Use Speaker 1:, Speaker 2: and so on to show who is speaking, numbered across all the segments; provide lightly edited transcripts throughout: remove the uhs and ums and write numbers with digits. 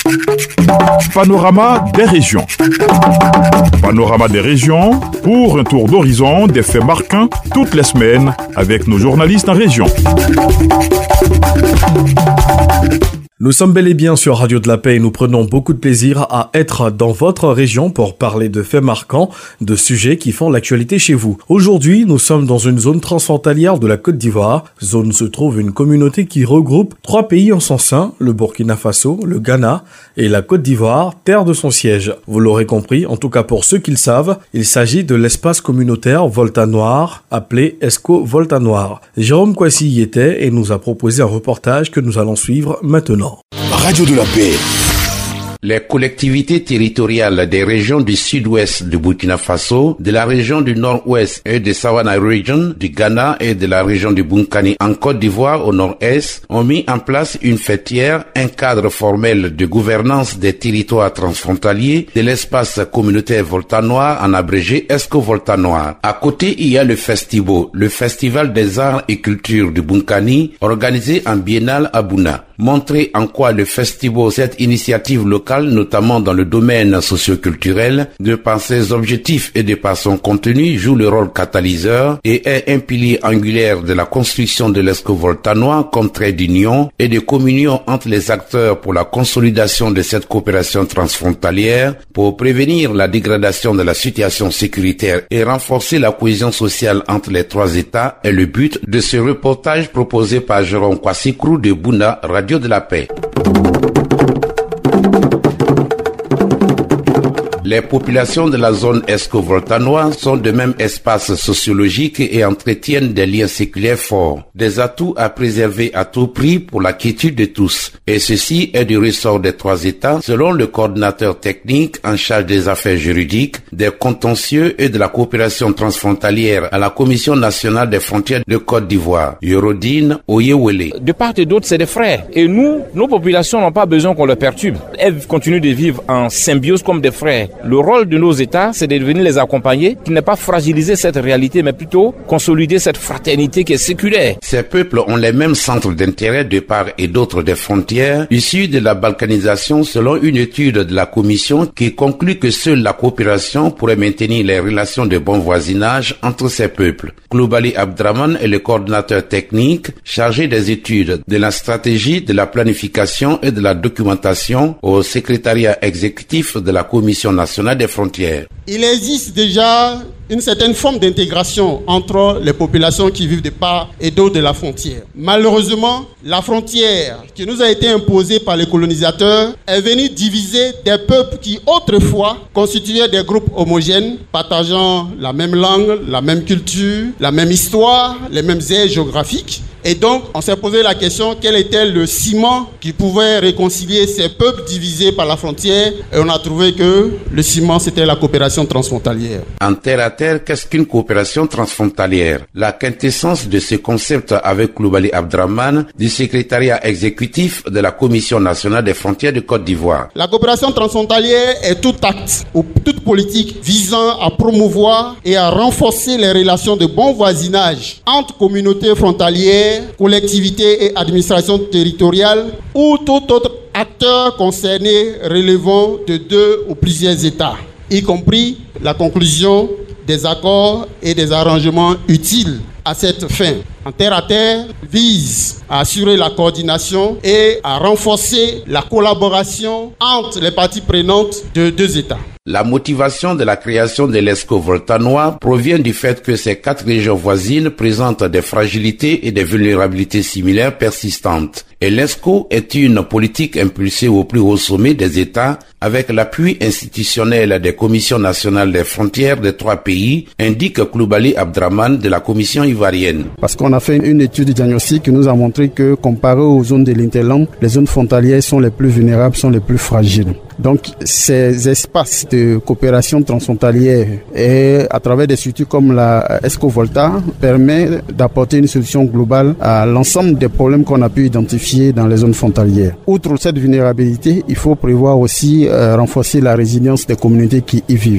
Speaker 1: Panorama des régions. Panorama des régions pour un tour d'horizon des faits marquants toutes les semaines avec nos journalistes en région.
Speaker 2: Nous sommes bel et bien sur Radio de la Paix et nous prenons beaucoup de plaisir à être dans votre région pour parler de faits marquants, de sujets qui font l'actualité chez vous. Aujourd'hui, nous sommes dans une zone transfrontalière de la Côte d'Ivoire. Zone où se trouve une communauté qui regroupe 3 pays en son sein, le Burkina Faso, le Ghana et la Côte d'Ivoire, terre de son siège. Vous l'aurez compris, en tout cas pour ceux qui le savent, il s'agit de l'espace communautaire Volta Noir, appelé ESCO Volta Noir. Jérôme Kwasi y était et nous a proposé un reportage que nous allons suivre maintenant.
Speaker 3: Radio de la Paix.
Speaker 4: Les collectivités territoriales des régions du sud-ouest du Burkina Faso, de la région du nord-ouest et de Savannah Region du Ghana et de la région du Bunkani en Côte d'Ivoire au nord-est ont mis en place une fêtière, un cadre formel de gouvernance des territoires transfrontaliers de l'espace communautaire Volta Noir, en abrégé ESCO Volta Noir. À côté, il y a le Festibo, le Festival des arts et cultures du Bunkani, organisé en biennale à Bouna. Montrer en quoi le Festibo, cette initiative locale, notamment dans le domaine socio-culturel, de par ses objectifs et de par son contenu, joue le rôle catalyseur et est un pilier angulaire de la construction de l'ESCO Volta Noir comme trait d'union et de communion entre les acteurs pour la consolidation de cette coopération transfrontalière, pour prévenir la dégradation de la situation sécuritaire et renforcer la cohésion sociale entre les 3 États est le but de ce reportage proposé par Jérôme Kwasi de Bouna, Radio de la Paix. Les populations de la zone ESCO Volta Noir sont de même espace sociologique et entretiennent des liens séculaires forts, des atouts à préserver à tout prix pour la quiétude de tous. Et ceci est du ressort des 3 États, selon le coordinateur technique en charge des affaires juridiques, des contentieux et de la coopération transfrontalière à la Commission nationale des frontières de Côte d'Ivoire, Yorodine Oyewele.
Speaker 5: De part et d'autre, c'est des frères. Et nous, nos populations n'ont pas besoin qu'on les perturbe. Elles continuent de vivre en symbiose comme des frères. Le rôle de nos États, c'est de venir les accompagner, qui n'est pas fragiliser cette réalité, mais plutôt consolider cette fraternité qui est séculaire.
Speaker 4: Ces peuples ont les mêmes centres d'intérêt de part et d'autre des frontières, issus de la balkanisation selon une étude de la Commission qui conclut que seule la coopération pourrait maintenir les relations de bon voisinage entre ces peuples. Koulibaly Abdraman est le coordinateur technique chargé des études, de la stratégie, de la planification et de la documentation au secrétariat exécutif de la Commission nationale des frontières.
Speaker 6: Il existe déjà une certaine forme d'intégration entre les populations qui vivent de part et d'autre de la frontière. Malheureusement, la frontière qui nous a été imposée par les colonisateurs est venue diviser des peuples qui autrefois constituaient des groupes homogènes, partageant la même langue, la même culture, la même histoire, les mêmes aires géographiques. Et donc, on s'est posé la question, quel était le ciment qui pouvait réconcilier ces peuples divisés par la frontière? Et on a trouvé que le ciment, c'était la coopération transfrontalière.
Speaker 4: En terre à terre, qu'est-ce qu'une coopération transfrontalière? La quintessence de ce concept avec Koulibaly Abdraman du secrétariat exécutif de la Commission nationale des frontières de Côte d'Ivoire.
Speaker 6: La coopération transfrontalière est tout acte ou toute politique visant à promouvoir et à renforcer les relations de bon voisinage entre communautés frontalières, collectivités et administrations territoriales ou tout autre acteur concerné relevant de 2 ou plusieurs États, y compris la conclusion des accords et des arrangements utiles à cette fin. En terre à terre vise à assurer la coordination et à renforcer la collaboration entre les parties prenantes de 2 États.
Speaker 4: La motivation de la création de l'ESCO Volta Noir provient du fait que ces 4 régions voisines présentent des fragilités et des vulnérabilités similaires persistantes. Et l'ESCO est une politique impulsée au plus haut sommet des États avec l'appui institutionnel des commissions nationales des frontières des 3 pays, indique Koulibaly Abdraman de la Commission ivoirienne.
Speaker 7: Parce qu'on a fait une étude diagnostique qui nous a montré que comparé aux zones de l'Interland, les zones frontalières sont les plus vulnérables, sont les plus fragiles. Donc ces espaces de coopération transfrontalière et à travers des structures comme la ESCO Volta permet d'apporter une solution globale à l'ensemble des problèmes qu'on a pu identifier dans les zones frontalières. Outre cette vulnérabilité, il faut prévoir aussi renforcer la résilience des communautés qui y vivent.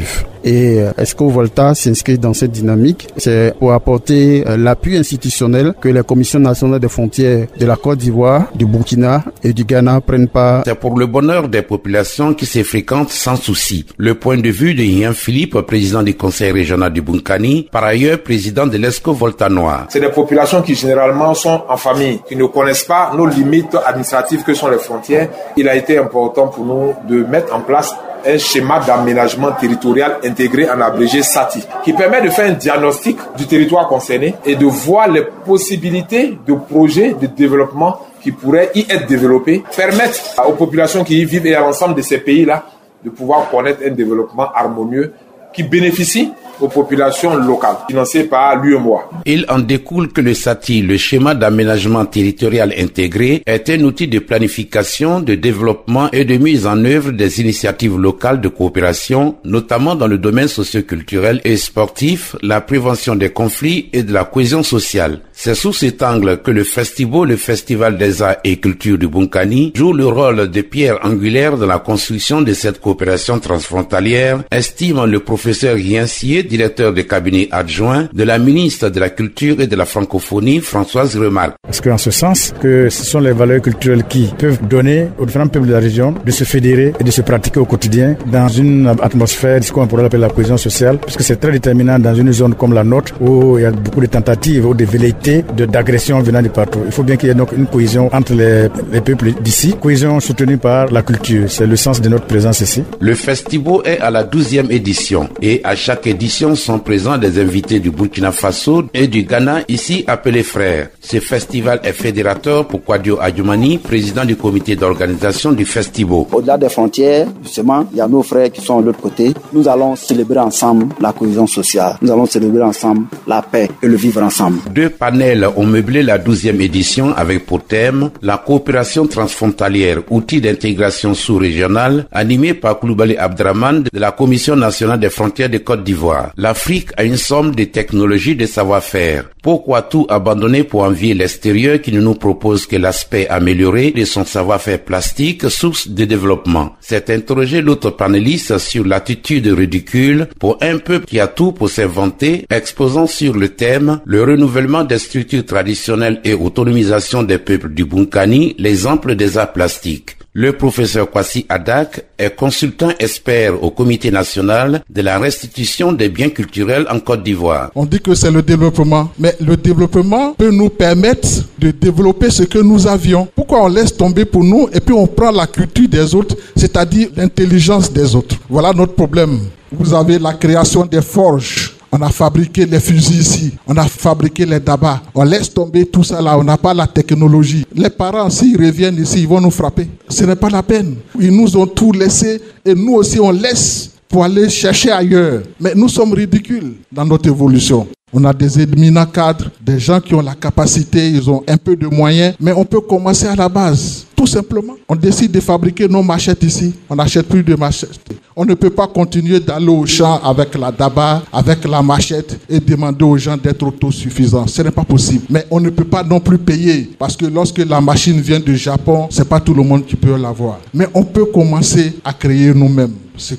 Speaker 7: Et ESCO Volta s'inscrit dans cette dynamique. C'est pour apporter l'appui institutionnel que les commissions nationales des frontières de la Côte d'Ivoire, du Burkina et du Ghana prennent part.
Speaker 4: C'est pour le bonheur des populations qui se fréquentent sans souci. Le point de vue de Ian Philippe, président du conseil régional du Bunkani, par ailleurs président de l'ESCO Volta Noir.
Speaker 3: C'est des populations qui généralement sont en famille, qui ne connaissent pas nos limites administratives que sont les frontières. Il a été important pour nous de mettre en place un schéma d'aménagement territorial intégré en abrégé SATI, qui permet de faire un diagnostic du territoire concerné et de voir les possibilités de projets de développement qui pourraient y être développés, permettre aux populations qui y vivent et à l'ensemble de ces pays-là de pouvoir connaître un développement harmonieux qui bénéficie aux populations locales, financées par l'UEMOA.
Speaker 4: Il en découle que le SATI, le schéma d'aménagement territorial intégré, est un outil de planification, de développement et de mise en œuvre des initiatives locales de coopération, notamment dans le domaine socio-culturel et sportif, la prévention des conflits et de la cohésion sociale. C'est sous cet angle que le Festival des arts et cultures du Bunkani, joue le rôle de pierre angulaire dans la construction de cette coopération transfrontalière, estime le professeur Riensier, directeur de cabinet adjoint de la ministre de la Culture et de la Francophonie, Françoise Remarque.
Speaker 8: Parce qu'en ce sens, que ce sont les valeurs culturelles qui peuvent donner aux différents peuples de la région de se fédérer et de se pratiquer au quotidien dans une atmosphère, ce qu'on pourrait appeler la cohésion sociale, parce que c'est très déterminant dans une zone comme la nôtre où il y a beaucoup de tentatives ou de velléités d'agression venant de partout. Il faut bien qu'il y ait donc une cohésion entre les peuples d'ici, cohésion soutenue par la culture. C'est le sens de notre présence ici.
Speaker 4: Le Festival est à la 12e édition et à chaque édition sont présents des invités du Burkina Faso et du Ghana, ici appelés frères. Ce festival est fédérateur pour Kwadio Adjoumani, président du comité d'organisation du festival.
Speaker 9: Au-delà des frontières, justement, il y a nos frères qui sont de l'autre côté. Nous allons célébrer ensemble la cohésion sociale. Nous allons célébrer ensemble la paix et le vivre ensemble.
Speaker 4: 2 panels ont meublé la 12e édition avec pour thème la coopération transfrontalière, outil d'intégration sous-régionale, animé par Koulibaly Abdraman de la Commission nationale des frontières de Côte d'Ivoire. L'Afrique a une somme de technologies de savoir-faire. Pourquoi tout abandonner pour envier l'extérieur qui ne nous propose que l'aspect amélioré de son savoir-faire plastique, source de développement? C'est interroger l'autre panéliste sur l'attitude ridicule pour un peuple qui a tout pour s'inventer, exposant sur le thème le renouvellement des structures traditionnelles et autonomisation des peuples du Bunkani, l'exemple des arts plastiques. Le professeur Kwasi Adak est consultant expert au comité national de la restitution des biens culturels en Côte d'Ivoire.
Speaker 10: On dit que c'est le développement, mais le développement peut nous permettre de développer ce que nous avions. Pourquoi on laisse tomber pour nous et puis on prend la culture des autres, c'est-à-dire l'intelligence des autres? Voilà notre problème. Vous avez la création des forges. On a fabriqué les fusils ici, on a fabriqué les dabas. On laisse tomber tout ça là, on n'a pas la technologie. Les parents, s'ils reviennent ici, ils vont nous frapper. Ce n'est pas la peine. Ils nous ont tout laissé et nous aussi on laisse pour aller chercher ailleurs. Mais nous sommes ridicules dans notre évolution. On a des éminents cadres, des gens qui ont la capacité, ils ont un peu de moyens, mais on peut commencer à la base. Tout simplement, on décide de fabriquer nos machettes ici. On n'achète plus de machettes. On ne peut pas continuer d'aller au champ avec la daba, avec la machette et demander aux gens d'être autosuffisants. Ce n'est pas possible. Mais on ne peut pas non plus payer parce que lorsque la machine vient du Japon, c'est pas tout le monde qui peut l'avoir. Mais on peut commencer à créer nous-mêmes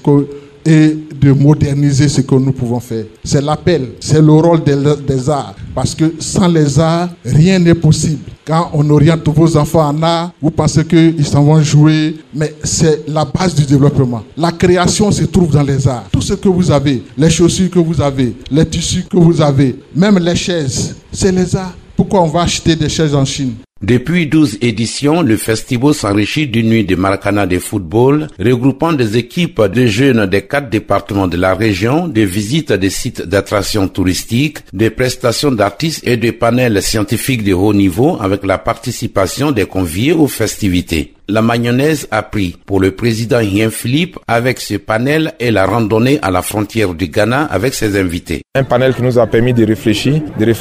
Speaker 10: et de moderniser ce que nous pouvons faire. C'est l'appel, c'est le rôle des arts. Parce que sans les arts, rien n'est possible. Quand on oriente vos enfants en art, vous pensez qu'ils s'en vont jouer, mais c'est la base du développement. La création se trouve dans les arts. Tout ce que vous avez, les chaussures que vous avez, les tissus que vous avez, même les chaises, c'est les arts. Pourquoi on va acheter des chaises en Chine?
Speaker 4: Depuis 12 éditions, le festival s'enrichit d'une nuit de maracana de football, regroupant des équipes de jeunes des 4 départements de la région, des visites des sites d'attractions touristiques, des prestations d'artistes et des panels scientifiques de haut niveau avec la participation des conviés aux festivités. La mayonnaise a pris pour le président Hien Philippe avec ce panel et la randonnée à la frontière du Ghana avec ses invités.
Speaker 3: Un panel qui nous a permis de réfléchir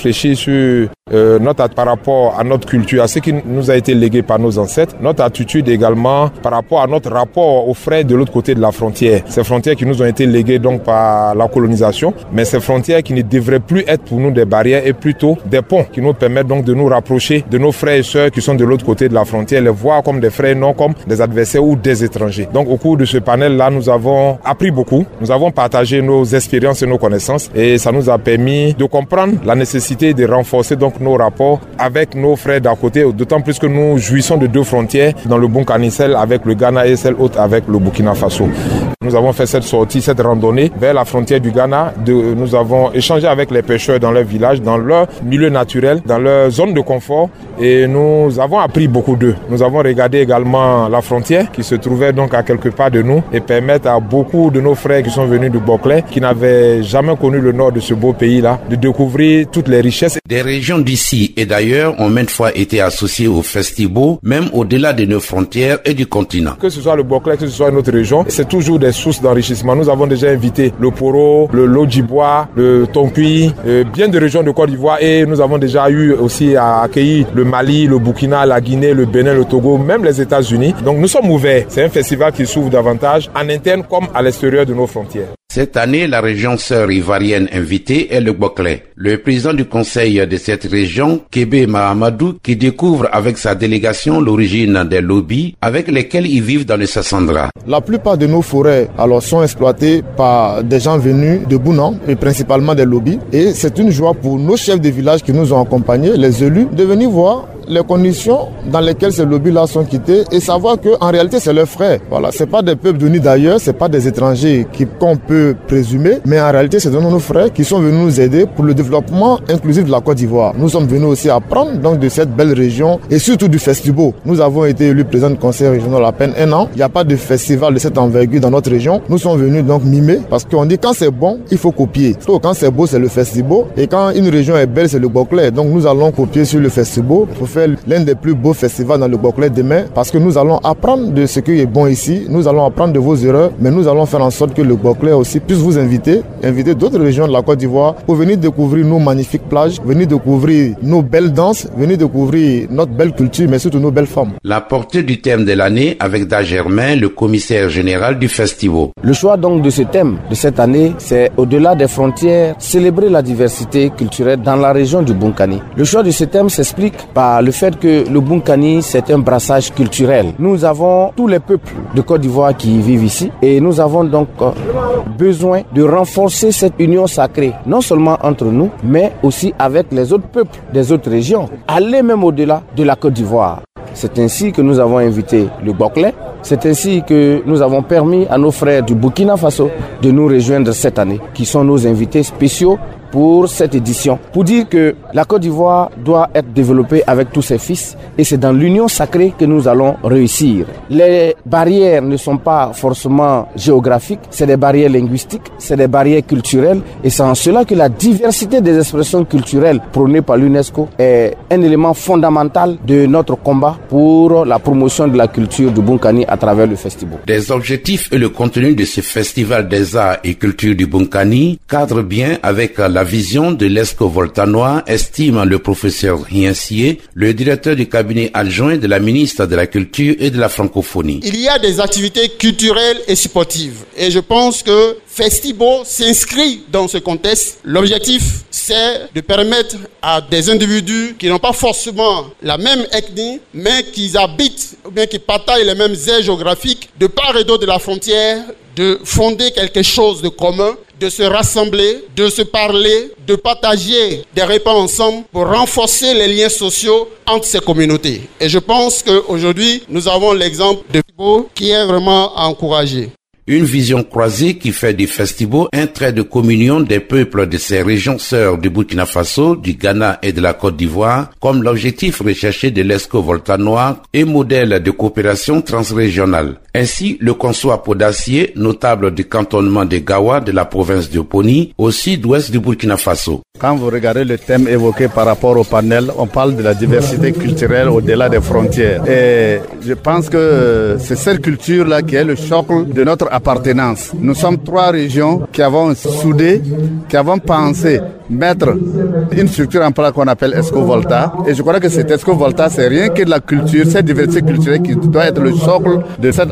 Speaker 3: sur par rapport à notre culture, à ce qui nous a été légué par nos ancêtres, notre attitude également par rapport à notre rapport aux frères de l'autre côté de la frontière. Ces frontières qui nous ont été léguées donc par la colonisation, mais ces frontières qui ne devraient plus être pour nous des barrières et plutôt des ponts qui nous permettent donc de nous rapprocher de nos frères et sœurs qui sont de l'autre côté de la frontière, les voir comme des frères et non comme des adversaires ou des étrangers. Donc au cours de ce panel-là, nous avons appris beaucoup, nous avons partagé nos expériences et nos connaissances et ça nous a permis de comprendre la nécessité de renforcer donc nos rapports avec nos frères d'à côté, d'autant plus que nous jouissons de 2 frontières dans le Bunkani, celle avec le Ghana et celle autre avec le Burkina Faso. Nous avons fait cette sortie, cette randonnée vers la frontière du Ghana. Nous avons échangé avec les pêcheurs dans leur village, dans leur milieu naturel, dans leur zone de confort et nous avons appris beaucoup d'eux. Nous avons regardé également la frontière qui se trouvait donc à quelque part de nous et permettre à beaucoup de nos frères qui sont venus du Boclé, qui n'avaient jamais connu le nord de ce beau pays-là, de découvrir toutes les richesses.
Speaker 4: Des régions d'ici et d'ailleurs ont maintes fois été associées au Festibo, même au-delà de nos frontières et du continent.
Speaker 3: Que ce soit le Boclé, que ce soit une autre région, c'est toujours des sources d'enrichissement. Nous avons déjà invité le Poro, le Lodjibois, le Tonkui, bien de régions de Côte d'Ivoire et nous avons déjà eu aussi à accueillir le Mali, le Burkina, la Guinée, le Bénin, le Togo, même les États-Unis. Donc nous sommes ouverts. C'est un festival qui s'ouvre davantage en interne comme à l'extérieur de nos frontières.
Speaker 4: Cette année, la région sœur ivoirienne invitée est le Boclé. Le président du conseil de cette région, Kébé Mahamadou, qui découvre avec sa délégation l'origine des lobbies avec lesquels ils vivent dans le Sassandra.
Speaker 11: La plupart de nos forêts sont exploitées par des gens venus de Bounan et principalement des lobbies. Et c'est une joie pour nos chefs de village qui nous ont accompagnés, les élus, de venir voir les conditions dans lesquelles ces lobbies-là sont quittés et savoir qu'en réalité c'est leurs frères. Voilà, c'est pas des peuples venus d'ailleurs, c'est pas des étrangers qu'on peut présumer, mais en réalité c'est nos frères qui sont venus nous aider pour le développement inclusif de la Côte d'Ivoire. Nous sommes venus aussi apprendre donc de cette belle région et surtout du Festibo. Nous avons été élus président du conseil régional à peine 1 an. Il n'y a pas de festival de cette envergure dans notre région. Nous sommes venus donc mimer parce qu'on dit quand c'est bon, il faut copier. Donc quand c'est beau, c'est le Festibo et quand une région est belle, c'est le Boclé. Donc nous allons copier sur le Festibo pour faire l'un des plus beaux festivals dans le Boclé demain parce que nous allons apprendre de ce qui est bon ici, nous allons apprendre de vos erreurs, mais nous allons faire en sorte que le Boclé aussi puisse vous inviter d'autres régions de la Côte d'Ivoire pour venir découvrir nos magnifiques plages, venir découvrir nos belles danses, venir découvrir notre belle culture, mais surtout nos belles femmes.
Speaker 4: La portée du thème de l'année avec Dagermain, le commissaire général du Festival.
Speaker 12: Le choix donc de ce thème de cette année, c'est au-delà des frontières, célébrer la diversité culturelle dans la région du Bunkani. Le choix de ce thème s'explique par le fait que le Bunkani, c'est un brassage culturel. Nous avons tous les peuples de Côte d'Ivoire qui vivent ici et nous avons donc besoin de renforcer cette union sacrée, non seulement entre nous, mais aussi avec les autres peuples des autres régions, aller même au-delà de la Côte d'Ivoire. C'est ainsi que nous avons invité le Boclé. C'est ainsi que nous avons permis à nos frères du Burkina Faso de nous rejoindre cette année, qui sont nos invités spéciaux pour cette édition, pour dire que la Côte d'Ivoire doit être développée avec tous ses fils et c'est dans l'union sacrée que nous allons réussir. Les barrières ne sont pas forcément géographiques, c'est des barrières linguistiques, c'est des barrières culturelles et c'est en cela que la diversité des expressions culturelles prônées par l'UNESCO est un élément fondamental de notre combat pour la promotion de la culture du Bunkani à travers le festival.
Speaker 4: Des objectifs et le contenu de ce festival des arts et culture du Bunkani cadrent bien avec la vision de l'ESCO Voltanois, estime le professeur Riensier, le directeur du cabinet adjoint de la ministre de la Culture et de la Francophonie.
Speaker 6: Il y a des activités culturelles et sportives et je pense que Festibo s'inscrit dans ce contexte. L'objectif, c'est de permettre à des individus qui n'ont pas forcément la même ethnie, mais qui habitent ou bien qui partagent les mêmes aires géographiques de part et d'autre de la frontière, de fonder quelque chose de commun, de se rassembler, de se parler, de partager des repas ensemble pour renforcer les liens sociaux entre ces communautés. Et je pense qu'aujourd'hui, nous avons l'exemple de Festibo qui est vraiment à encourager.
Speaker 4: Une vision croisée qui fait du Festival un trait de communion des peuples de ces régions sœurs du Burkina Faso, du Ghana et de la Côte d'Ivoire, comme l'objectif recherché de l'ESCO Voltanois et modèle de coopération transrégionale. Ainsi, le consoir Podacier, notable du cantonnement de Gawa de la province de Poni, au sud-ouest du Burkina Faso.
Speaker 7: Quand vous regardez le thème évoqué par rapport au panel, on parle de la diversité culturelle au-delà des frontières. Et je pense que c'est cette culture-là qui est le socle de notre appartenance. Nous sommes 3 régions qui avons soudé, qui avons pensé mettre une structure en place qu'on appelle ESCO-Volta. Et je crois que cet ESCO-Volta, c'est rien que de la culture, cette diversité culturelle qui doit être le socle de cette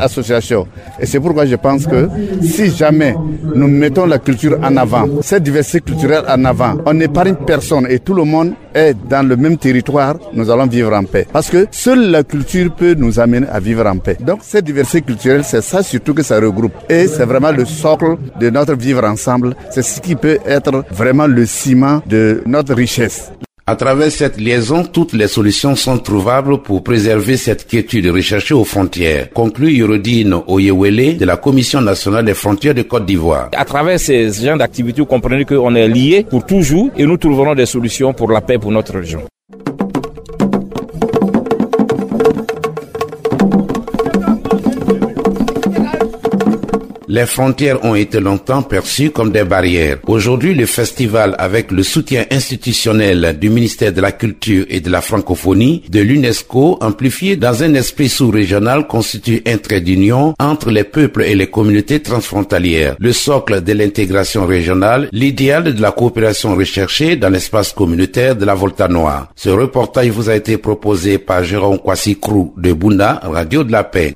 Speaker 13: l'association. Et c'est pourquoi je pense que si jamais nous mettons la culture en avant, cette diversité culturelle en avant, on n'épargne personne et tout le monde est dans le même territoire, nous allons vivre en paix. Parce que seule la culture peut nous amener à vivre en paix. Donc cette diversité culturelle, c'est ça surtout que ça regroupe. Et c'est vraiment le socle de notre vivre ensemble. C'est ce qui peut être vraiment le ciment de notre richesse.
Speaker 4: À travers cette liaison, toutes les solutions sont trouvables pour préserver cette quiétude recherchée aux frontières, conclut Yorodine Oyewele de la Commission nationale des frontières de Côte d'Ivoire.
Speaker 5: À travers ces genres d'activités, vous comprenez qu'on est liés pour toujours et nous trouverons des solutions pour la paix pour notre région.
Speaker 4: Les frontières ont été longtemps perçues comme des barrières. Aujourd'hui, le festival, avec le soutien institutionnel du ministère de la Culture et de la Francophonie, de l'UNESCO, amplifié dans un esprit sous-régional, constitue un trait d'union entre les peuples et les communautés transfrontalières. Le socle de l'intégration régionale, l'idéal de la coopération recherchée dans l'espace communautaire de la Volta Noire. Ce reportage vous a été proposé par Jérôme Kwasi-Krou de Bunda, Radio de la Paix.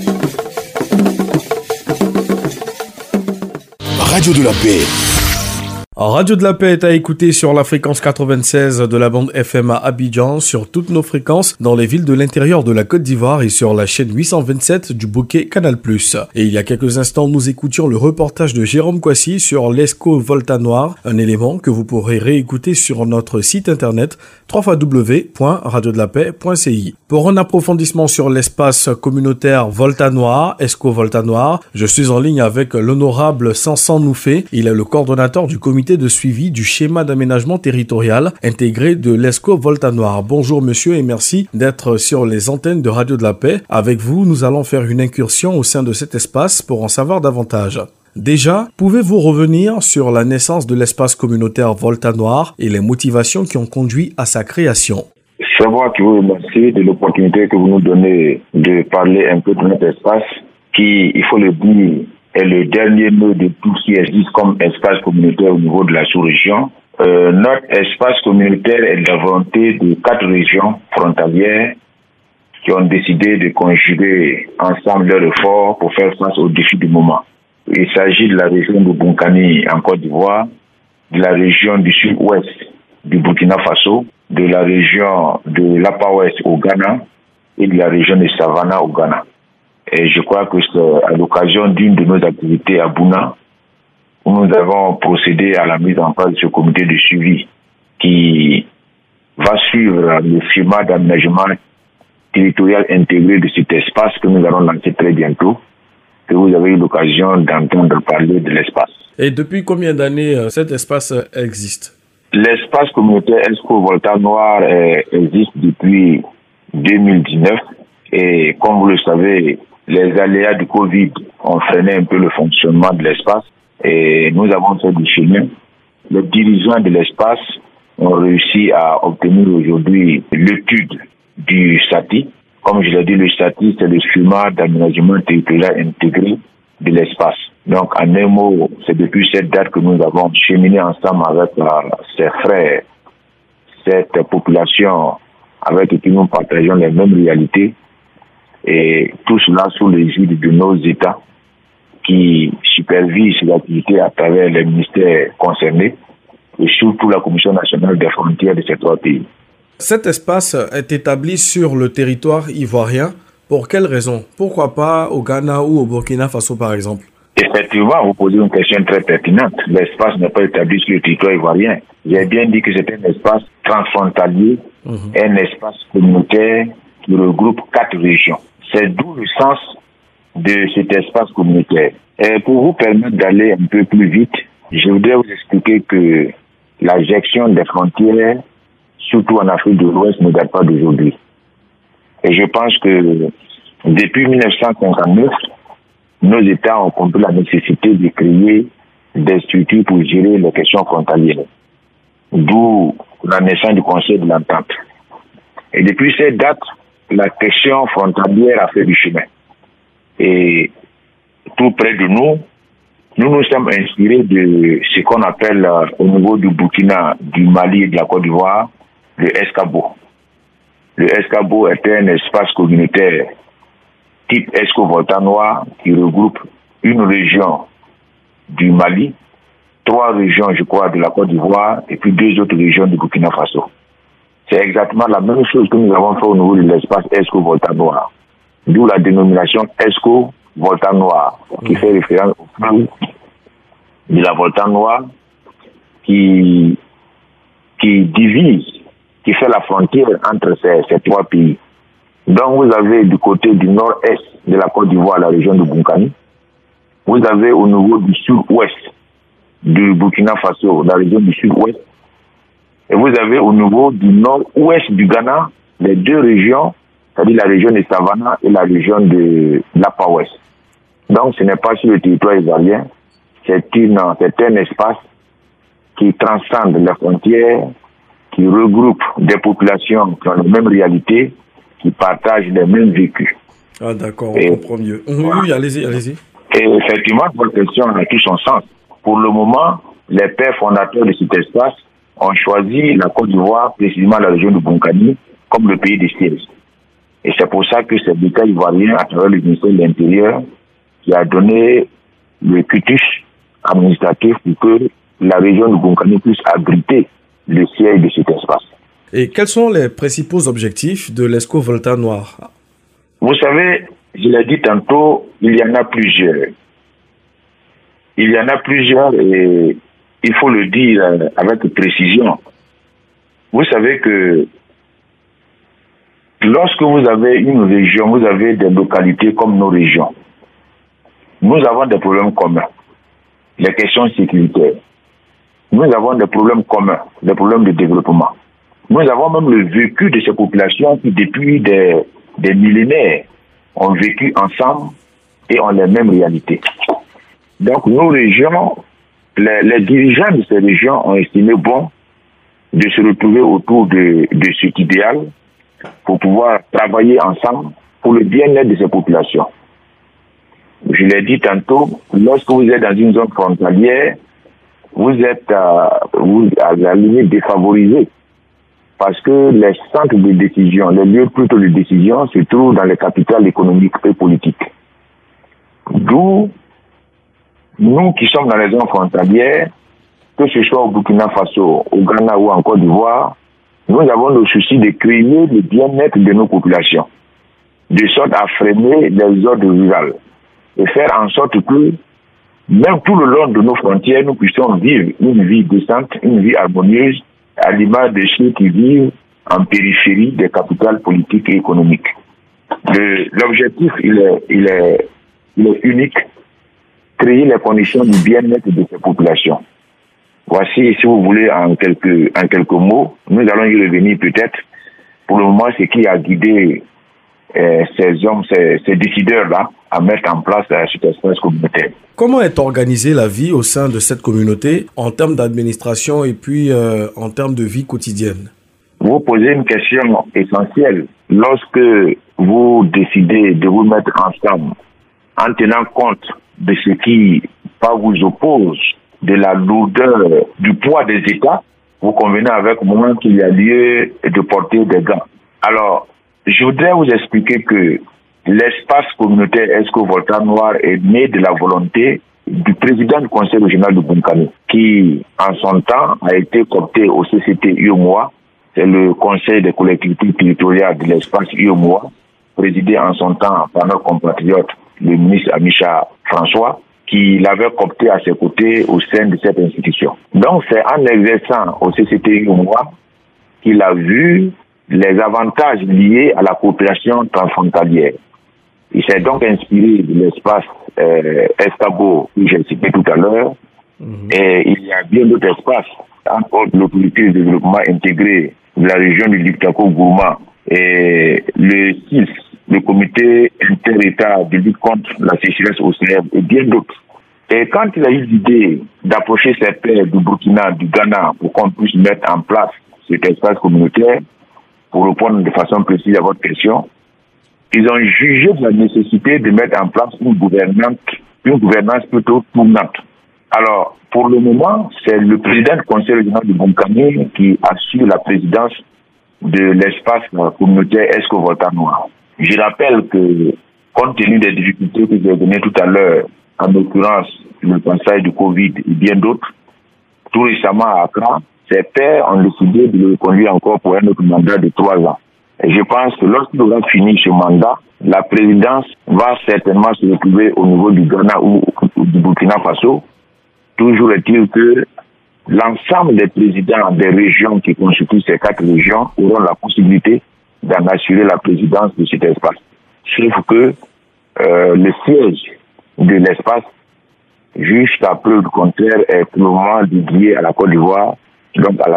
Speaker 2: Radio de la Paix. Radio de la Paix est à écouter sur la fréquence 96 de la bande FM à Abidjan, sur toutes nos fréquences dans les villes de l'intérieur de la Côte d'Ivoire et sur la chaîne 827 du bouquet Canal+. Et il y a quelques instants, nous écoutions le reportage de Jérôme Kwasi sur l'ESCO Volta Noire, un élément que vous pourrez réécouter sur notre site internet www.radiodelapais.ci. Pour un approfondissement sur l'espace communautaire Volta Noire, ESCO Volta Noire, je suis en ligne avec l'honorable Sansan Noufé. Il est le coordonnateur du comité de suivi du schéma d'aménagement territorial intégré de l'ESCO Volta Noire. Bonjour monsieur et merci d'être sur les antennes de Radio de la Paix. Avec vous, nous allons faire une incursion au sein de cet espace pour en savoir davantage. Déjà, pouvez-vous revenir sur la naissance de l'espace communautaire Volta Noire et les motivations qui ont conduit à sa création?
Speaker 14: C'est moi qui vous remercie de l'opportunité que vous nous donnez de parler un peu de notre espace qui, il faut le dire, est le dernier nœud de tout ce qui existe comme espace communautaire au niveau de la sous-région. Notre espace communautaire est la volonté de 4 régions frontalières qui ont décidé de conjuguer ensemble leurs efforts pour faire face aux défis du moment. Il s'agit de la région de Bunkani en Côte d'Ivoire, de la région du sud-ouest du Burkina Faso, de la région de l'Apa-Ouest au Ghana et de la région de Savannah au Ghana. Et je crois que c'est à l'occasion d'une de nos activités à Bouna où nous avons procédé à la mise en place de ce comité de suivi qui va suivre le schéma d'aménagement territorial intégré de cet espace que nous allons lancer très bientôt, que vous avez eu l'occasion d'entendre parler de l'espace.
Speaker 2: Et depuis combien d'années cet espace existe?
Speaker 14: L'espace communautaire ESCO Volta Noire existe depuis 2019 et comme vous le savez, les aléas du Covid ont freiné un peu le fonctionnement de l'espace et nous avons fait du chemin. Les dirigeants de l'espace ont réussi à obtenir aujourd'hui l'étude du SATI. Comme je l'ai dit, le SATI, c'est le schéma d'aménagement territorial intégré de l'espace. Donc, en un mot, c'est depuis cette date que nous avons cheminé ensemble avec ses frères, cette population avec qui nous partageons les mêmes réalités. Et tout cela sous l'égide de nos États qui supervisent ces activités à travers les ministères concernés et surtout la Commission nationale des frontières de ces 3 pays.
Speaker 2: Cet espace est établi sur le territoire ivoirien. Pour quelles raisons? Pourquoi pas au Ghana ou au Burkina Faso par exemple?
Speaker 14: Effectivement, vous posez une question très pertinente. L'espace n'est pas établi sur le territoire ivoirien. J'ai bien dit que c'est un espace transfrontalier, un espace communautaire qui regroupe 4 régions. C'est d'où le sens de cet espace communautaire. Et pour vous permettre d'aller un peu plus vite, je voudrais vous expliquer que la gestion des frontières, surtout en Afrique de l'Ouest, ne date pas d'aujourd'hui. Et je pense que depuis 1959, nos États ont compris la nécessité de créer des structures pour gérer les questions frontalières. D'où la naissance du Conseil de l'Entente. Et depuis cette date, la question frontalière a fait du chemin. Et tout près de nous, nous nous sommes inspirés de ce qu'on appelle au niveau du Burkina, du Mali et de la Côte d'Ivoire, le Escabo. Le Escabo est un espace communautaire type Esco-Volta Noir qui regroupe une région du Mali, 3 régions, je crois, de la Côte d'Ivoire et puis 2 autres régions du Burkina Faso. C'est exactement la même chose que nous avons fait au niveau de l'espace Esco-Volta Noir. D'où la dénomination Esco-Volta Noir, qui fait référence au fleuve de la Volta Noire qui divise, qui fait la frontière entre ces 3 pays. Donc vous avez du côté du nord-est de la Côte d'Ivoire la région de Bunkani. Vous avez au niveau du sud-ouest du Burkina Faso la région du sud-ouest. Et vous avez au niveau du nord-ouest du Ghana les 2 régions, c'est-à-dire la région de Savannah et la région de l'Apa-Ouest. Donc ce n'est pas sur le territoire ivoirien, c'est un espace qui transcende les frontières, qui regroupe des populations qui ont les mêmes réalités, qui partagent les mêmes vécus.
Speaker 2: Ah d'accord, on comprend mieux. Oui, allez-y.
Speaker 14: Et effectivement, votre question a tout son sens. Pour le moment, les pères fondateurs de cet espace ont choisi la Côte d'Ivoire, précisément la région de Bunkani, comme le pays des sièges. Et c'est pour ça que c'est l'État ivoirien, à travers le ministère de l'Intérieur, qui a donné le cutus administratif pour que la région de Bunkani puisse abriter le siège de cet espace.
Speaker 2: Et quels sont les principaux objectifs de l'Esco-Volta Noir?
Speaker 14: Vous savez, je l'ai dit tantôt, il y en a plusieurs. Il y en a plusieurs et il faut le dire avec précision. Vous savez que lorsque vous avez une région, vous avez des localités comme nos régions. Nous avons des problèmes communs. Les questions sécuritaires. Nous avons des problèmes communs, des problèmes de développement. Nous avons même le vécu de ces populations qui, depuis des millénaires, ont vécu ensemble et ont les mêmes réalités. Donc, nos régions, les dirigeants de ces régions ont estimé bon de se retrouver autour de cet idéal pour pouvoir travailler ensemble pour le bien-être de ces populations. Je l'ai dit tantôt, lorsque vous êtes dans une zone frontalière, vous êtes à la limite défavorisé. Parce que les centres de décision, les lieux plutôt de décision se trouvent dans les capitales économiques et politiques. D'où, nous qui sommes dans les zones frontalières, que ce soit au Burkina Faso, au Ghana ou en Côte d'Ivoire, nous avons le souci de créer le bien-être de nos populations, de sorte à freiner les ordres rurales et faire en sorte que, même tout le long de nos frontières, nous puissions vivre une vie décente, une vie harmonieuse, à l'image de ceux qui vivent en périphérie des capitales politiques et économiques. L'objectif, il est unique, créer les conditions du bien-être de ces populations. Voici, si vous voulez, en quelques mots, nous allons y revenir peut-être. Pour le moment, ce qui a guidé ces hommes, ces décideurs-là, à mettre en place cet espace communautaire.
Speaker 2: Comment est organisée la vie au sein de cette communauté en termes d'administration et puis en termes de vie quotidienne?
Speaker 14: Vous posez une question essentielle. Lorsque vous décidez de vous mettre ensemble en tenant compte de ce qui pas vous oppose, de la lourdeur, du poids des États, vous convenez avec moi qu'il y a lieu de porter des gants. Alors, je voudrais vous expliquer que l'espace communautaire Esco-Volta Noir est né de la volonté du président du conseil régional de Bunkani, qui, en son temps, a été coopté au CCT UEMOA, c'est le conseil des collectivités territoriales de l'espace UEMOA, présidé en son temps par notre compatriote, le ministre Amicha François, qui l'avait coopté à ses côtés au sein de cette institution. Donc, c'est en exerçant au CCT UEMOA qu'il a vu les avantages liés à la coopération transfrontalière. Il s'est donc inspiré de l'espace Escabo, que j'ai cité tout à l'heure, et il y a bien d'autres espaces, entre autres l'autorité de développement intégré de la région du Liptako-Gourma et le CILS, le comité inter-État de lutte contre la sécheresse océanienne et bien d'autres. Et quand il a eu l'idée d'approcher ses pairs du Burkina, du Ghana, pour qu'on puisse mettre en place cet espace communautaire, pour répondre de façon précise à votre question, ils ont jugé de la nécessité de mettre en place une gouvernance plutôt tournante. Alors, pour le moment, c'est le président du conseil régional de Bunkani qui assure la présidence de l'espace communautaire Esco-Volta Noir. Je rappelle que, compte tenu des difficultés que j'ai données tout à l'heure, en l'occurrence le passage du Covid et bien d'autres, tout récemment à Accra, ses pairs ont décidé de le conduire encore pour un autre mandat de 3 ans. Et je pense que lorsqu'il aura fini ce mandat, la présidence va certainement se retrouver au niveau du Ghana ou du Burkina Faso. Toujours est-il que l'ensemble des présidents des régions qui constituent ces 4 régions auront la possibilité d'en assurer la présidence de cet espace. Sauf que le siège de l'espace, jusqu'à preuve du contraire, est pour le moment dédié à la Côte d'Ivoire, donc dans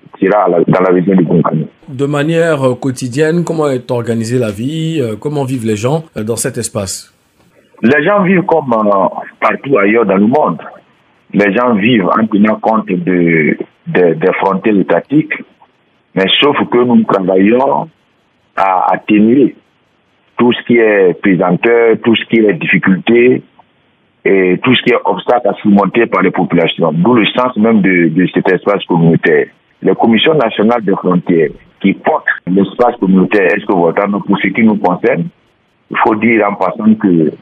Speaker 14: la région du Bunkani.
Speaker 2: De manière quotidienne, comment est organisée la vie? Comment vivent les gens dans cet espace?
Speaker 14: Les gens vivent comme partout ailleurs dans le monde. Les gens vivent en tenant compte des frontières étatiques, mais sauf que nous travaillons à atténuer tout ce qui est pesanteur, tout ce qui est difficulté et tout ce qui est obstacle à surmonter par les populations. D'où le sens même de cet espace communautaire. Les commissions nationales des frontières qui portent l'espace communautaire Escovotano, pour ce qui nous concerne, il faut dire en passant que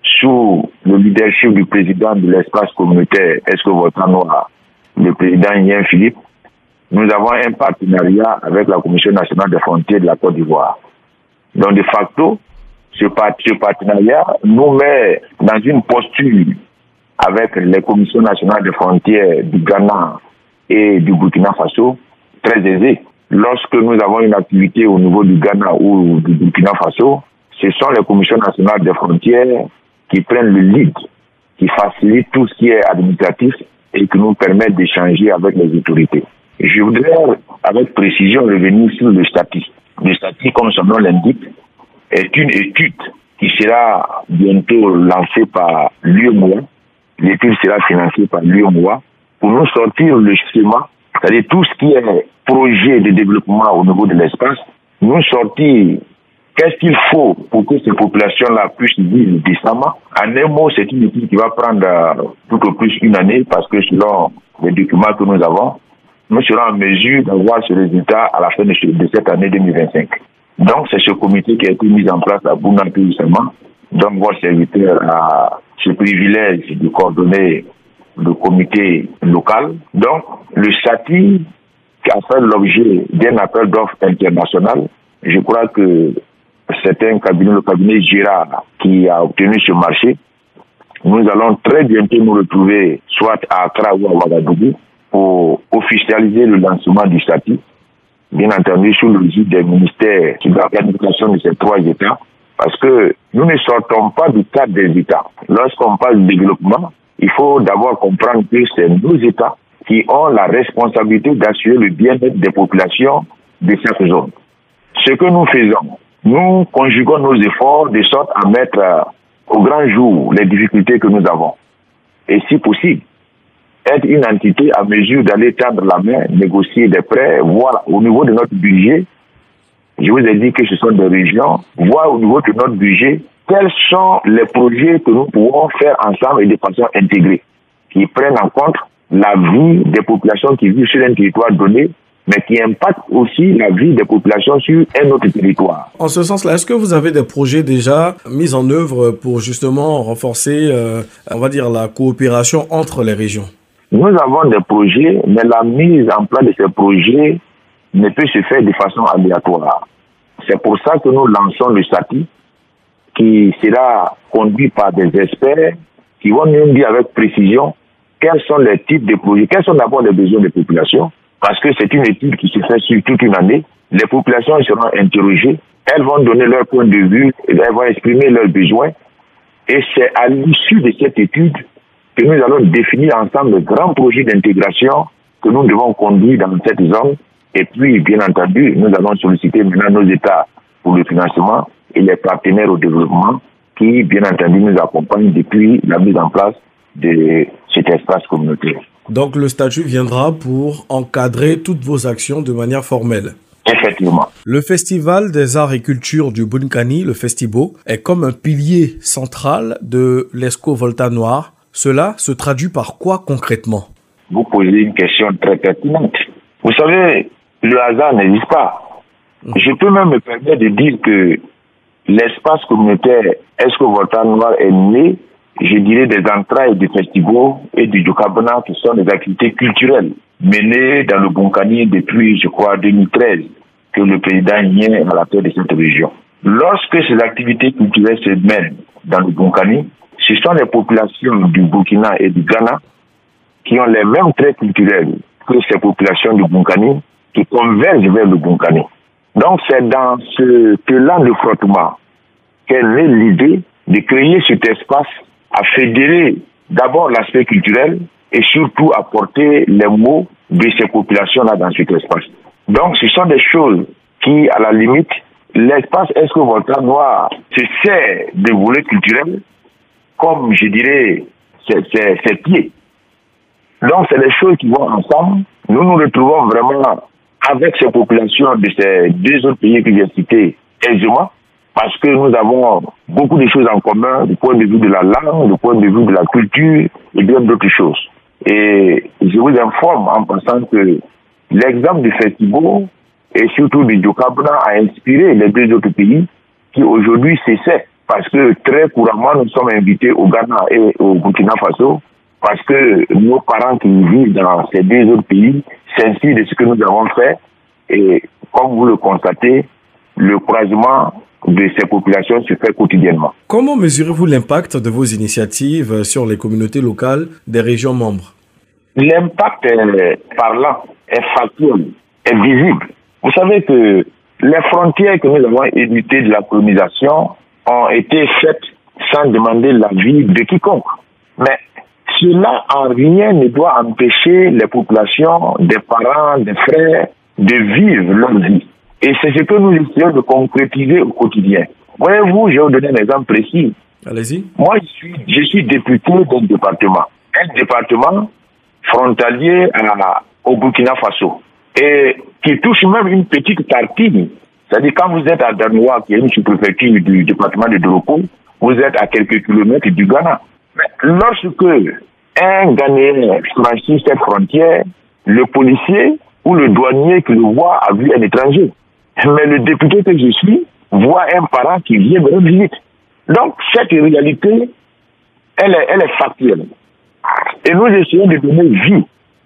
Speaker 14: sous le leadership du président de l'espace communautaire Escovotano, le président Yen Philippe, nous avons un partenariat avec la Commission nationale des frontières de la Côte d'Ivoire. Donc, de facto, ce partenariat nous met dans une posture avec les commissions nationales des frontières du Ghana et du Burkina Faso très aisée. Lorsque nous avons une activité au niveau du Ghana ou du Burkina Faso, ce sont les commissions nationales des frontières qui prennent le lead, qui facilitent tout ce qui est administratif et qui nous permettent d'échanger avec les autorités. Je voudrais avec précision revenir sur le statut. Le statut, comme son nom l'indique, est une étude qui sera bientôt lancée par l'UEMOA. L'étude sera financée par l'UEMOA pour nous sortir le schéma, c'est-à-dire tout ce qui est projet de développement au niveau de l'espace, nous sortir qu'est-ce qu'il faut pour que ces populations-là puissent vivre décemment. En un mot, c'est une étude qui va prendre tout au plus une année parce que selon les documents que nous avons, nous serons en mesure d'avoir ce résultat à la fin de cette année 2025. Donc, c'est ce comité qui a été mis en place à Bounantou récemment. Donc, votre serviteur a ce privilège de coordonner le comité local. Donc, le SATI, qui a fait l'objet d'un appel d'offres international, je crois que c'est le cabinet Girard, qui a obtenu ce marché. Nous allons très bientôt nous retrouver soit à Accra ou à Ouagadougou pour officialiser le lancement du statut, bien entendu sous le régime des ministères de l'organisation de ces 3 États, parce que nous ne sortons pas du cadre des États. Lorsqu'on parle de développement, il faut d'abord comprendre que c'est nos États qui ont la responsabilité d'assurer le bien-être des populations de chaque zone. Ce que nous faisons, nous conjuguons nos efforts de sorte à mettre au grand jour les difficultés que nous avons. Et si possible, être une entité à mesure d'aller tendre la main, négocier des prêts, voir au niveau de notre budget, je vous ai dit que ce sont des régions, voir au niveau de notre budget, quels sont les projets que nous pouvons faire ensemble et de façon intégrée, qui prennent en compte la vie des populations qui vivent sur un territoire donné, mais qui impactent aussi la vie des populations sur un autre territoire.
Speaker 2: En ce sens-là, est-ce que vous avez des projets déjà mis en œuvre pour justement renforcer, on va dire, la coopération entre les régions?
Speaker 14: Nous avons des projets, mais la mise en place de ces projets ne peut se faire de façon aléatoire. C'est pour ça que nous lançons le statut qui sera conduit par des experts qui vont nous dire avec précision quels sont les types de projets, quels sont d'abord les besoins des populations, parce que c'est une étude qui se fait sur toute une année. Les populations seront interrogées, elles vont donner leur point de vue, elles vont exprimer leurs besoins, et c'est à l'issue de cette étude que nous allons définir ensemble le grand projet d'intégration que nous devons conduire dans cette zone. Et puis, bien entendu, nous allons solliciter maintenant nos États pour le financement et les partenaires au développement qui, bien entendu, nous accompagnent depuis la mise en place de cet espace communautaire.
Speaker 2: Donc, le statut viendra pour encadrer toutes vos actions de manière formelle.
Speaker 14: Effectivement.
Speaker 2: Le Festival des arts et cultures du Bunkani, le Festibo, est comme un pilier central de l'Esco-Volta Noir. Cela se traduit par quoi concrètement?
Speaker 14: Vous posez une question très pertinente. Vous savez, le hasard n'existe pas. Je peux même me permettre de dire que l'espace communautaire Est-ce que Volta Noir est né, je dirais, des entrailles du festival et du Djokabana, qui sont des activités culturelles menées dans le Bunkani depuis, je crois, 2013, que le président y est à la tête de cette région. Lorsque ces activités culturelles se mènent dans le Bunkani, ce sont les populations du Burkina et du Ghana qui ont les mêmes traits culturels que ces populations du Bunkani qui convergent vers le Bunkani. Donc c'est dans ce plan de frottement qu'est née l'idée de créer cet espace à fédérer d'abord l'aspect culturel et surtout apporter les mots de ces populations-là dans cet espace. Donc ce sont des choses qui, à la limite, l'espace Est-ce que Volta Noir se sert de volet culturel comme, je dirais, ses pieds. Donc c'est des choses qui vont ensemble. Nous nous retrouvons vraiment avec ces populations de ces deux autres pays que j'ai cités aisément, parce que nous avons beaucoup de choses en commun du point de vue de la langue, du point de vue de la culture et bien d'autres choses. Et je vous informe en passant que l'exemple du festival et surtout du Djokabana a inspiré les deux autres pays qui aujourd'hui s'essaient, parce que très couramment nous sommes invités au Ghana et au Burkina Faso, parce que nos parents qui vivent dans ces deux autres pays s'inspirent de ce que nous avons fait. Et comme vous le constatez, le croisement de ces populations se fait quotidiennement.
Speaker 2: Comment mesurez-vous l'impact de vos initiatives sur les communautés locales des régions membres?
Speaker 14: L'impact est parlant, est factuel, est visible. Vous savez que les frontières que nous avons héritées de la colonisation ont été faites sans demander l'avis de quiconque. Mais cela en rien ne doit empêcher les populations, des parents, des frères, de vivre leur vie. Et c'est ce que nous essayons de concrétiser au quotidien. Voyez-vous, je vais vous donner un exemple précis.
Speaker 2: Allez-y.
Speaker 14: Moi, je suis député d'un département. Un département frontalier au Burkina Faso. Et qui touche même une petite tartine. C'est-à-dire, quand vous êtes à Danois, qui est une sous-préfecture du département de Doropo, vous êtes à quelques kilomètres du Ghana. Mais lorsque un Ghanéen franchit cette frontière, le policier ou le douanier qui le voit a vu un étranger. Mais le député que je suis voit un parent qui vient me rendre visite. Donc, cette réalité, elle est factuelle. Et nous essayons de donner vie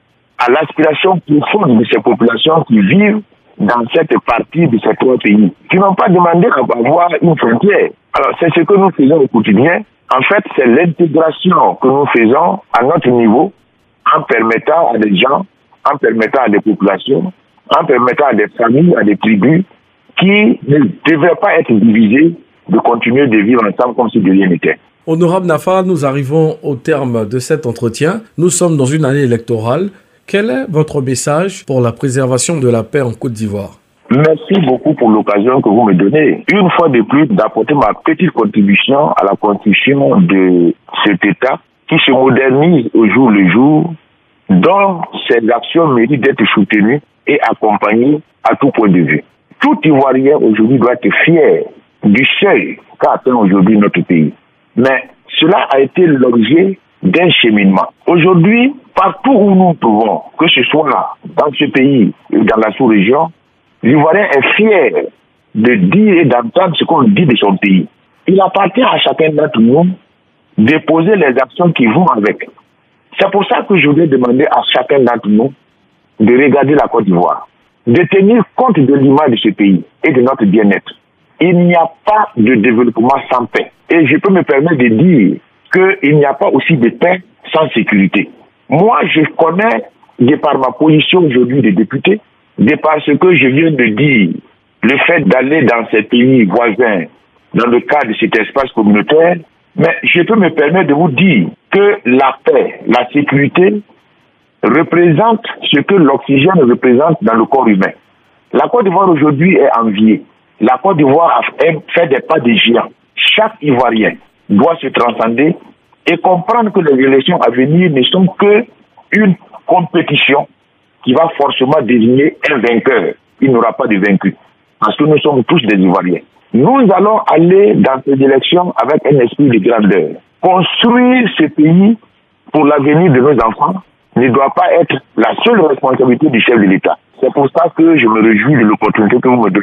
Speaker 14: à l'aspiration profonde de ces populations qui vivent dans cette partie de ces trois pays, qui n'ont pas demandé à avoir une frontière. Alors, c'est ce que nous faisons au quotidien. En fait, c'est l'intégration que nous faisons à notre niveau, en permettant à des gens, en permettant à des populations, en permettant à des familles, à des tribus, qui ne devraient pas être divisées, de continuer de vivre ensemble comme si de rien n'était.
Speaker 2: Honorable Nafa, nous arrivons au terme de cet entretien. Nous sommes dans une année électorale. Quel est votre message pour la préservation de la paix en Côte d'Ivoire?
Speaker 14: Merci beaucoup pour l'occasion que vous me donnez, une fois de plus, d'apporter ma petite contribution à la construction de cet État qui se modernise au jour le jour, dont ces actions méritent d'être soutenues et accompagnées à tout point de vue. Tout Ivoirien aujourd'hui doit être fier du seuil qu'a atteint aujourd'hui notre pays. Mais cela a été l'objet d'un cheminement. Aujourd'hui, partout où nous trouvons, que ce soit dans ce pays ou dans la sous-région, l'Ivoirien est fier de dire et d'entendre ce qu'on dit de son pays. Il appartient à chacun d'entre nous de poser les actions qui vont avec. C'est pour ça que je voulais demander à chacun d'entre nous de regarder la Côte d'Ivoire, de tenir compte de l'image de ce pays et de notre bien-être. Il n'y a pas de développement sans paix. Et je peux me permettre de dire qu'il n'y a pas aussi de paix sans sécurité. Moi, je connais, de par ma position aujourd'hui de député, de par ce que je viens de dire, le fait d'aller dans ces pays voisins, dans le cadre de cet espace communautaire, mais je peux me permettre de vous dire que la paix, la sécurité représente ce que l'oxygène représente dans le corps humain. La Côte d'Ivoire aujourd'hui est enviée. La Côte d'Ivoire a fait des pas de géant. Chaque Ivoirien doit se transcender et comprendre que les élections à venir ne sont qu'une compétition qui va forcément désigner un vainqueur. Il n'y aura pas de vaincu. Parce que nous sommes tous des Ivoiriens. Nous allons aller dans ces élections avec un esprit de grandeur. Construire ce pays pour l'avenir de nos enfants ne doit pas être la seule responsabilité du chef de l'État. C'est pour ça que je me réjouis de l'opportunité que vous me donnez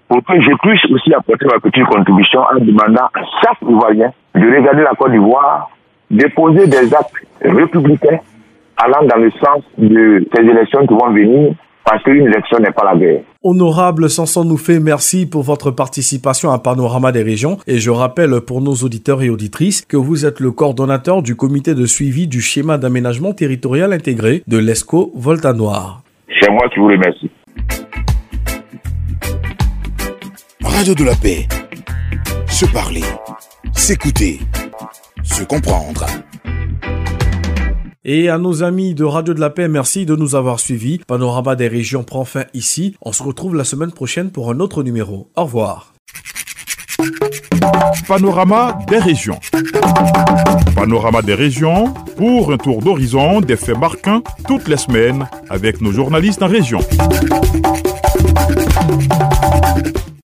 Speaker 14: pour que je puisse aussi apporter ma petite contribution en demandant à chaque Ivoirien de regarder la Côte d'Ivoire, de poser des actes républicains allant dans le sens de ces élections qui vont venir, parce qu'une élection n'est pas la guerre.
Speaker 2: Honorable Samson Noufé, merci pour votre participation à Panorama des régions. Et je rappelle pour nos auditeurs et auditrices que vous êtes le coordonnateur du comité de suivi du schéma d'aménagement territorial intégré de l'ESCO Volta Noire.
Speaker 14: C'est moi qui vous remercie.
Speaker 15: Radio de la paix. Se parler, s'écouter, se comprendre.
Speaker 2: Et à nos amis de Radio de la Paix, merci de nous avoir suivis. Panorama des régions prend fin ici. On se retrouve la semaine prochaine pour un autre numéro. Au revoir.
Speaker 1: Panorama des régions. Panorama des régions pour un tour d'horizon des faits marquants toutes les semaines avec nos journalistes en région.